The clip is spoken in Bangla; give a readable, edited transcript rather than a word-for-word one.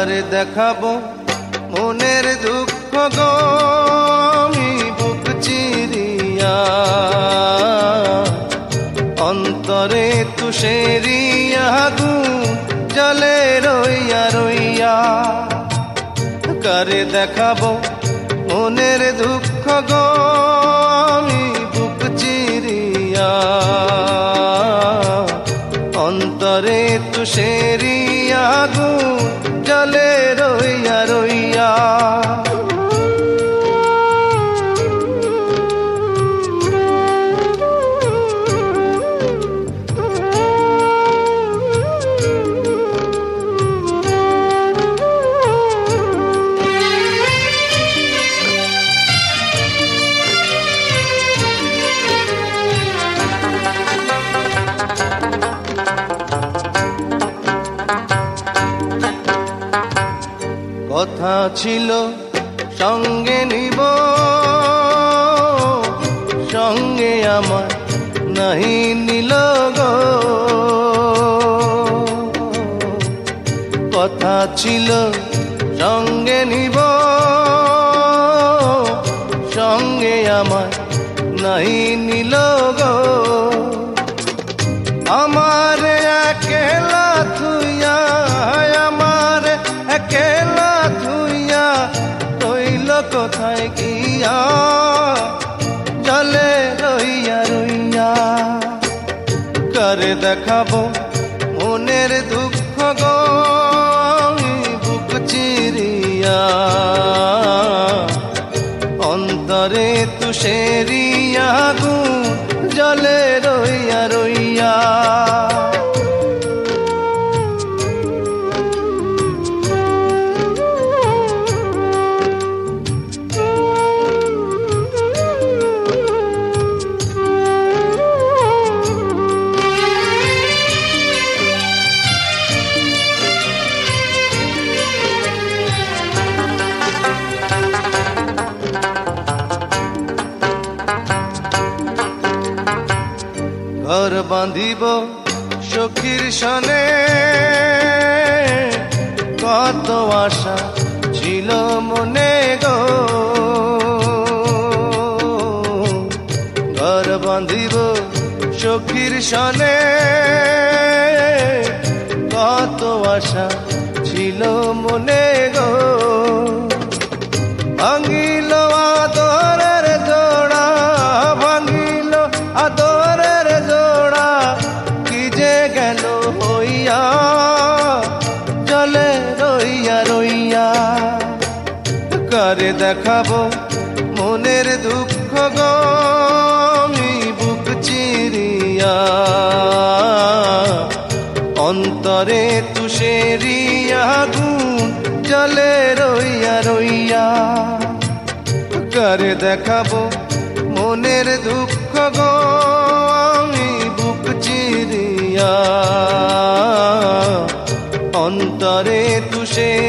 কারে দেখাবো মনের দুঃখ গো আমি বুক চিরিয়া, অন্তরে তুষেরি আগুন জ্বলে রইয়া রইয়া। কারে দেখাবো মনের দুঃখ গো আমি বুক চিরিয়া, অন্তরে তুষেরি আগুন জ্বলে রইয়া রইয়া। কথা ছিল সঙ্গে নিব, সঙ্গে আমার নাহি নিল গো। কথা ছিল সঙ্গে নিব, সঙ্গে আমার নাহি নিল গো। আমার একেলা থুইয়া, আমার একেলা থুইয়া রইল কোথায় গিয়া, চলে রইয়া রইয়া। কারে দেখাবো মনের দুঃখ গো আমি বুক চিরিয়া, অন্তরে তুষেরি আগুন জ্বলে রইয়া রইয়া। ঘর বাঁধিব সখীর সনে, কত আশা ছিল মনে গো। ঘর বাঁধিব সখীর সনে, কত আশা ছিল মনে গো। ভাঙিল আদরের জোড়া, ভাঙিল আদরের জোড়া, কি যে গেল হইয়া, চলে রইয়া রইয়া। কারে দেখাবো মনের দুঃখ গো আমি বুক চিরিয়া, অন্তরে তুষেরি আগুন জ্বলে রইয়া রইয়া। কারে দেখাবো মনের দুঃখ গো আমি বুক চিরিয়া, অন্তরে তুষেরি